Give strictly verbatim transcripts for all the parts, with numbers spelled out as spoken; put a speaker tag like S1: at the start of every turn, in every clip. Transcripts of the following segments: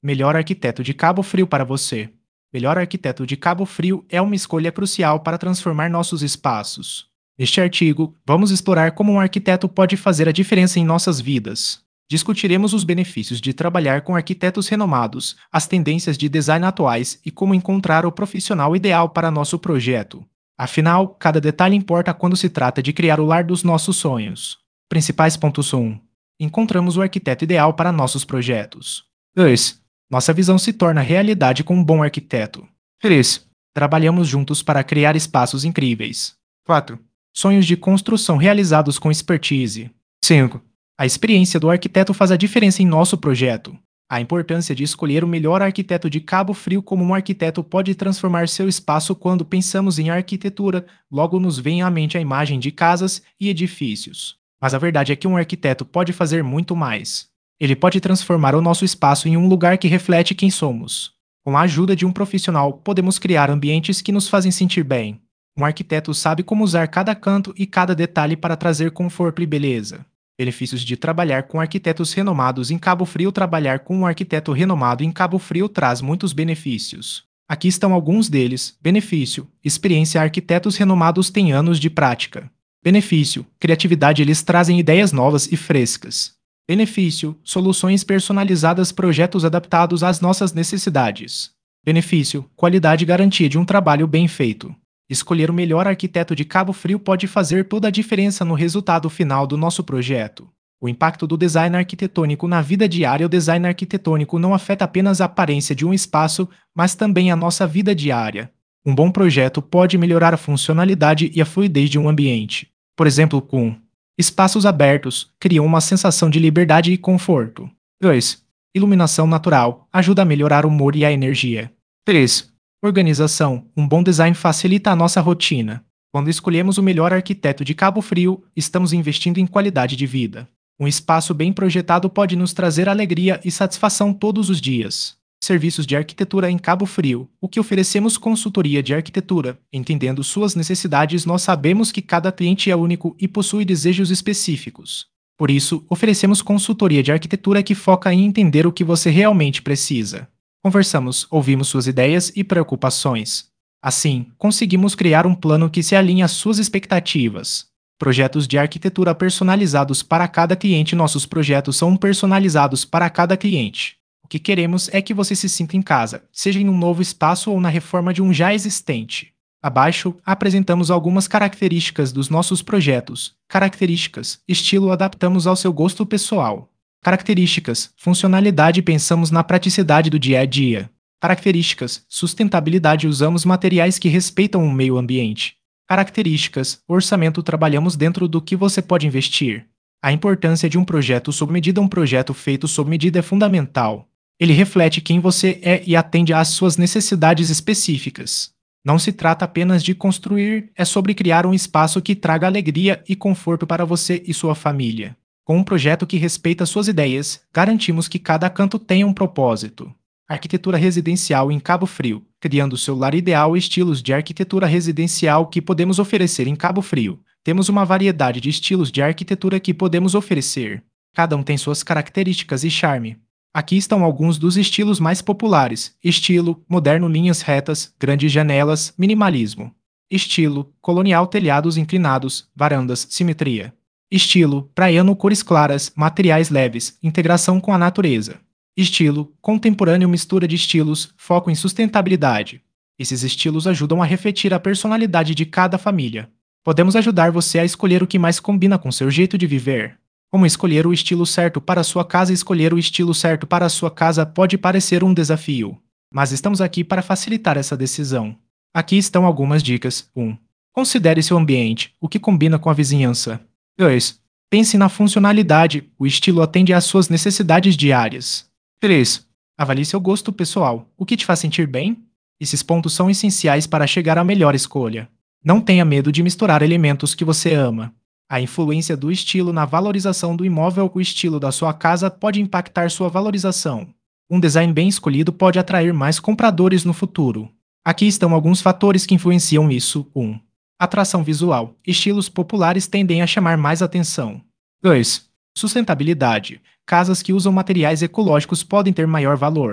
S1: Melhor arquiteto de Cabo Frio para você. Melhor arquiteto de Cabo Frio é uma escolha crucial para transformar nossos espaços. Neste artigo, vamos explorar como um arquiteto pode fazer a diferença em nossas vidas. Discutiremos os benefícios de trabalhar com arquitetos renomados, as tendências de design atuais e como encontrar o profissional ideal para nosso projeto. Afinal, cada detalhe importa quando se trata de criar o lar dos nossos sonhos. Principais pontos um. Encontramos o arquiteto ideal para nossos projetos. dois. Nossa visão se torna realidade com um bom arquiteto. três. Trabalhamos juntos para criar espaços incríveis. quatro. Sonhos de construção realizados com expertise. cinco. A experiência do arquiteto faz a diferença em nosso projeto. A importância de escolher o melhor arquiteto de Cabo Frio. Como um arquiteto pode transformar seu espaço. Quando pensamos em arquitetura, logo nos vem à mente a imagem de casas e edifícios. Mas a verdade é que um arquiteto pode fazer muito mais. Ele pode transformar o nosso espaço em um lugar que reflete quem somos. Com a ajuda de um profissional, podemos criar ambientes que nos fazem sentir bem. Um arquiteto sabe como usar cada canto e cada detalhe para trazer conforto e beleza. Benefícios de trabalhar com arquitetos renomados em Cabo Frio. Trabalhar com um arquiteto renomado em Cabo Frio traz muitos benefícios. Aqui estão alguns deles. Benefício: experiência. Arquitetos renomados têm anos de prática. Benefício: criatividade. Eles trazem ideias novas e frescas. Benefício: soluções personalizadas. Projetos adaptados às nossas necessidades. Benefício: qualidade. Garantia de um trabalho bem feito. Escolher o melhor arquiteto de Cabo Frio pode fazer toda a diferença no resultado final do nosso projeto. O impacto do design arquitetônico na vida diária. O design arquitetônico não afeta apenas a aparência de um espaço, mas também a nossa vida diária. Um bom projeto pode melhorar a funcionalidade e a fluidez de um ambiente. Por exemplo, com espaços abertos, criam uma sensação de liberdade e conforto. dois. Iluminação natural, ajuda a melhorar o humor e a energia. três. Organização, um bom design facilita a nossa rotina. Quando escolhemos o melhor arquiteto de Cabo Frio, estamos investindo em qualidade de vida. Um espaço bem projetado pode nos trazer alegria e satisfação todos os dias. Serviços de arquitetura em Cabo Frio. O que oferecemos? Consultoria de arquitetura. Entendendo suas necessidades, nós sabemos que cada cliente é único e possui desejos específicos. Por isso, oferecemos consultoria de arquitetura que foca em entender o que você realmente precisa. Conversamos, ouvimos suas ideias e preocupações. Assim, conseguimos criar um plano que se alinha às suas expectativas. Projetos de arquitetura personalizados para cada cliente. Nossos projetos são personalizados para cada cliente. O que queremos é que você se sinta em casa, seja em um novo espaço ou na reforma de um já existente. Abaixo, apresentamos algumas características dos nossos projetos. Características: estilo. Adaptamos ao seu gosto pessoal. Características: funcionalidade. Pensamos na praticidade do dia a dia. Características: sustentabilidade. Usamos materiais que respeitam o meio ambiente. Características: orçamento. Trabalhamos dentro do que você pode investir. A importância de um projeto sob medida. Um projeto feito sob medida é fundamental. Ele reflete quem você é e atende às suas necessidades específicas. Não se trata apenas de construir, é sobre criar um espaço que traga alegria e conforto para você e sua família. Com um projeto que respeita suas ideias, garantimos que cada canto tenha um propósito. Arquitetura residencial em Cabo Frio, criando seu lar ideal. Estilos de arquitetura residencial que podemos oferecer em Cabo Frio. Temos uma variedade de estilos de arquitetura que podemos oferecer. Cada um tem suas características e charme. Aqui estão alguns dos estilos mais populares: estilo moderno, linhas retas, grandes janelas, minimalismo. Estilo colonial, telhados inclinados, varandas, simetria. Estilo praiano, cores claras, materiais leves, integração com a natureza. Estilo contemporâneo, mistura de estilos, foco em sustentabilidade. Esses estilos ajudam a refletir a personalidade de cada família. Podemos ajudar você a escolher o que mais combina com seu jeito de viver. Como escolher o estilo certo para a sua casa? Escolher o estilo certo para a sua casa pode parecer um desafio, mas estamos aqui para facilitar essa decisão. Aqui estão algumas dicas. um. Considere seu ambiente, o que combina com a vizinhança. dois. Pense na funcionalidade, o estilo atende às suas necessidades diárias. três. Avalie seu gosto pessoal, o que te faz sentir bem? Esses pontos são essenciais para chegar à melhor escolha. Não tenha medo de misturar elementos que você ama. A influência do estilo na valorização do imóvel. O estilo da sua casa pode impactar sua valorização. Um design bem escolhido pode atrair mais compradores no futuro. Aqui estão alguns fatores que influenciam isso. um. Atração visual. Estilos populares tendem a chamar mais atenção. dois. Sustentabilidade. Casas que usam materiais ecológicos podem ter maior valor.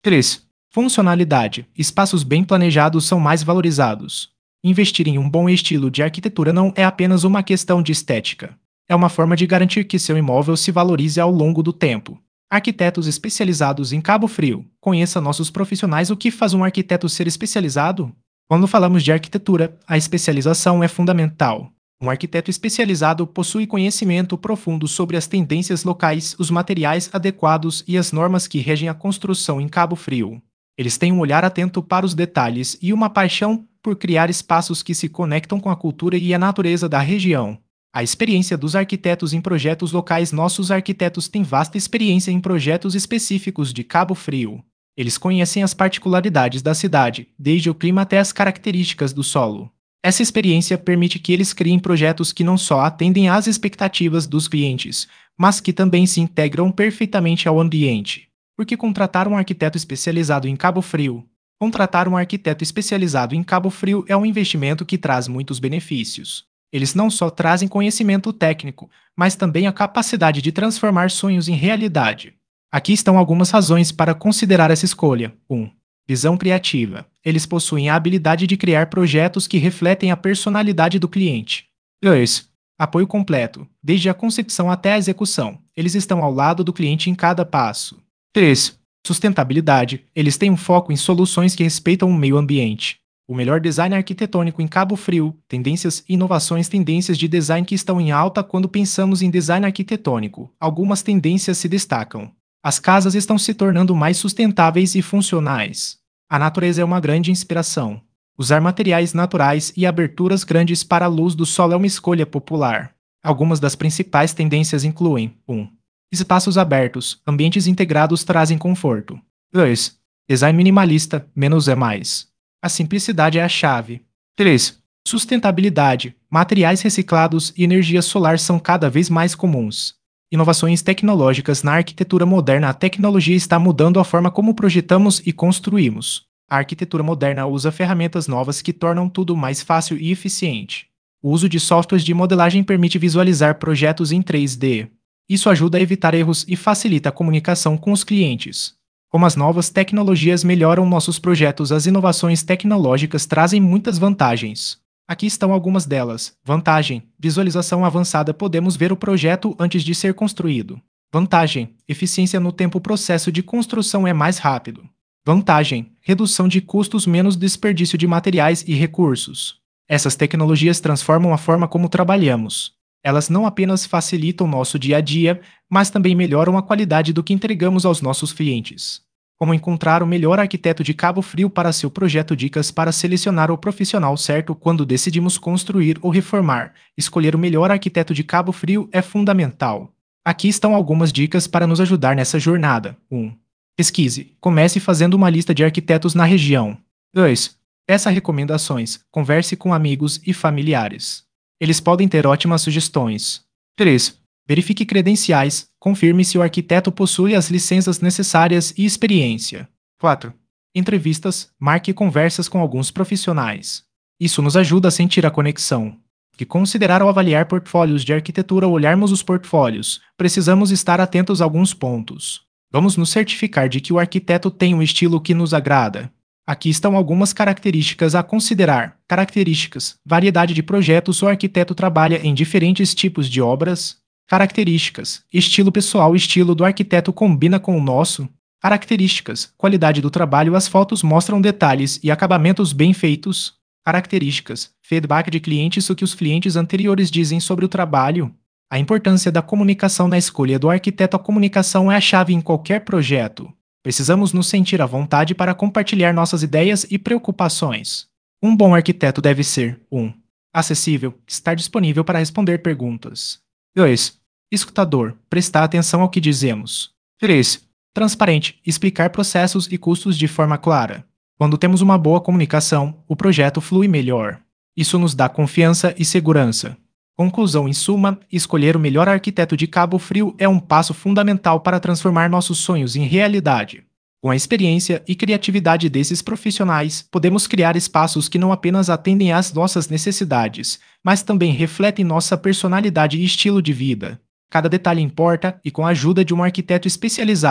S1: três. Funcionalidade. Espaços bem planejados são mais valorizados. Investir em um bom estilo de arquitetura não é apenas uma questão de estética. É uma forma de garantir que seu imóvel se valorize ao longo do tempo. Arquitetos especializados em Cabo Frio. Conheça nossos profissionais. O que faz um arquiteto ser especializado? Quando falamos de arquitetura, a especialização é fundamental. Um arquiteto especializado possui conhecimento profundo sobre as tendências locais, os materiais adequados e as normas que regem a construção em Cabo Frio. Eles têm um olhar atento para os detalhes e uma paixão por criar espaços que se conectam com a cultura e a natureza da região. A experiência dos arquitetos em projetos locais. Nossos arquitetos têm vasta experiência em projetos específicos de Cabo Frio. Eles conhecem as particularidades da cidade, desde o clima até as características do solo. Essa experiência permite que eles criem projetos que não só atendem às expectativas dos clientes, mas que também se integram perfeitamente ao ambiente. Por que contratar um arquiteto especializado em Cabo Frio? Contratar um arquiteto especializado em Cabo Frio é um investimento que traz muitos benefícios. Eles não só trazem conhecimento técnico, mas também a capacidade de transformar sonhos em realidade. Aqui estão algumas razões para considerar essa escolha. um. Visão criativa. Eles possuem a habilidade de criar projetos que refletem a personalidade do cliente. dois. Apoio completo. Desde a concepção até a execução, eles estão ao lado do cliente em cada passo. três. Sustentabilidade. Eles têm um foco em soluções que respeitam o meio ambiente. O melhor design arquitetônico em Cabo Frio. Tendências e inovações. Tendências de design que estão em alta quando pensamos em design arquitetônico. Algumas tendências se destacam. As casas estão se tornando mais sustentáveis e funcionais. A natureza é uma grande inspiração. Usar materiais naturais e aberturas grandes para a luz do sol é uma escolha popular. Algumas das principais tendências incluem: um. Espaços abertos. Ambientes integrados trazem conforto. dois. Design minimalista. Menos é mais. A simplicidade é a chave. três. Sustentabilidade. Materiais reciclados e energia solar são cada vez mais comuns. Inovações tecnológicas. Na arquitetura moderna, a tecnologia está mudando a forma como projetamos e construímos. A arquitetura moderna usa ferramentas novas que tornam tudo mais fácil e eficiente. O uso de softwares de modelagem permite visualizar projetos em três D. Isso ajuda a evitar erros e facilita a comunicação com os clientes. Como as novas tecnologias melhoram nossos projetos, as inovações tecnológicas trazem muitas vantagens. Aqui estão algumas delas. Vantagem: visualização avançada. Podemos ver o projeto antes de ser construído. Vantagem: eficiência no tempo. O processo de construção é mais rápido. Vantagem: redução de custos, menos desperdício de materiais e recursos. Essas tecnologias transformam a forma como trabalhamos. Elas não apenas facilitam nosso dia a dia, mas também melhoram a qualidade do que entregamos aos nossos clientes. Como encontrar o melhor arquiteto de Cabo Frio para seu projeto? Dicas para selecionar o profissional certo quando decidimos construir ou reformar. Escolher o melhor arquiteto de Cabo Frio é fundamental. Aqui estão algumas dicas para nos ajudar nessa jornada. um. Pesquise. Comece fazendo uma lista de arquitetos na região. dois. Peça recomendações. Converse com amigos e familiares. Eles podem ter ótimas sugestões. três. Verifique credenciais. Confirme se o arquiteto possui as licenças necessárias e experiência. quatro. Entrevistas. Marque conversas com alguns profissionais. Isso nos ajuda a sentir a conexão. Que considerar ao avaliar portfólios de arquitetura ou olharmos os portfólios, precisamos estar atentos a alguns pontos. Vamos nos certificar de que o arquiteto tem um estilo que nos agrada. Aqui estão algumas características a considerar. Características: variedade de projetos. O arquiteto trabalha em diferentes tipos de obras. Características: estilo pessoal. O estilo do arquiteto combina com o nosso. Características: qualidade do trabalho. As fotos mostram detalhes e acabamentos bem feitos. Características: feedback de clientes. O que os clientes anteriores dizem sobre o trabalho. A importância da comunicação na escolha do arquiteto. A comunicação é a chave em qualquer projeto. Precisamos nos sentir à vontade para compartilhar nossas ideias e preocupações. Um bom arquiteto deve ser: um. Acessível. Estar disponível para responder perguntas. dois. Escutador. Prestar atenção ao que dizemos. três. Transparente. Explicar processos e custos de forma clara. Quando temos uma boa comunicação, o projeto flui melhor. Isso nos dá confiança e segurança. Conclusão: em suma, escolher o melhor arquiteto de Cabo Frio é um passo fundamental para transformar nossos sonhos em realidade. Com a experiência e criatividade desses profissionais, podemos criar espaços que não apenas atendem às nossas necessidades, mas também refletem nossa personalidade e estilo de vida. Cada detalhe importa e, com a ajuda de um arquiteto especializado,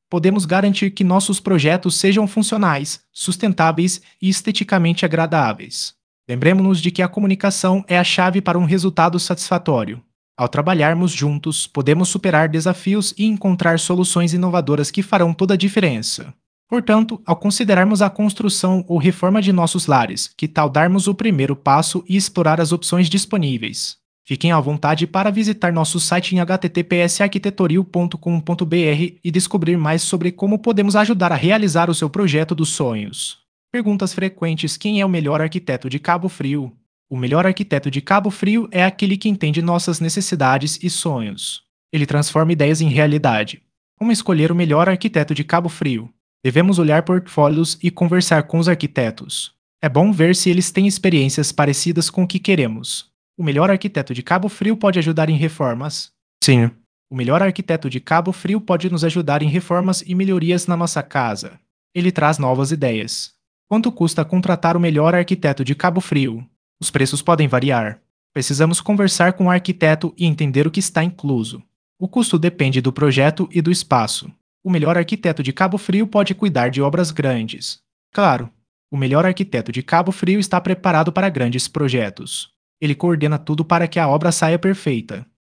S1: podemos garantir que nossos projetos sejam funcionais, sustentáveis e esteticamente agradáveis. Lembremos-nos de que a comunicação é a chave para um resultado satisfatório. Ao trabalharmos juntos, podemos superar desafios e encontrar soluções inovadoras que farão toda a diferença. Portanto, ao considerarmos a construção ou reforma de nossos lares, que tal darmos o primeiro passo e explorar as opções disponíveis? Fiquem à vontade para visitar nosso site em h t t p s arquitetoril ponto com ponto b r e descobrir mais sobre como podemos ajudar a realizar o seu projeto dos sonhos. Perguntas frequentes: quem é o melhor arquiteto de Cabo Frio? O melhor arquiteto de Cabo Frio é aquele que entende nossas necessidades e sonhos. Ele transforma ideias em realidade. Como escolher o melhor arquiteto de Cabo Frio? Devemos olhar portfólios e conversar com os arquitetos. É bom ver se eles têm experiências parecidas com o que queremos. O melhor arquiteto de Cabo Frio pode ajudar em reformas? Sim. O melhor arquiteto de Cabo Frio pode nos ajudar em reformas e melhorias na nossa casa. Ele traz novas ideias. Quanto custa contratar o melhor arquiteto de Cabo Frio? Os preços podem variar. Precisamos conversar com o arquiteto e entender o que está incluso. O custo depende do projeto e do espaço. O melhor arquiteto de Cabo Frio pode cuidar de obras grandes. Claro, o melhor arquiteto de Cabo Frio está preparado para grandes projetos. Ele coordena tudo para que a obra saia perfeita.